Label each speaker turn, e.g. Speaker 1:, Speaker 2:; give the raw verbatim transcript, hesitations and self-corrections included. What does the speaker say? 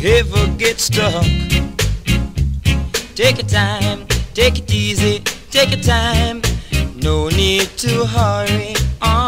Speaker 1: ever get stuck, take your time, take it easy, take your time. No need to hurry on.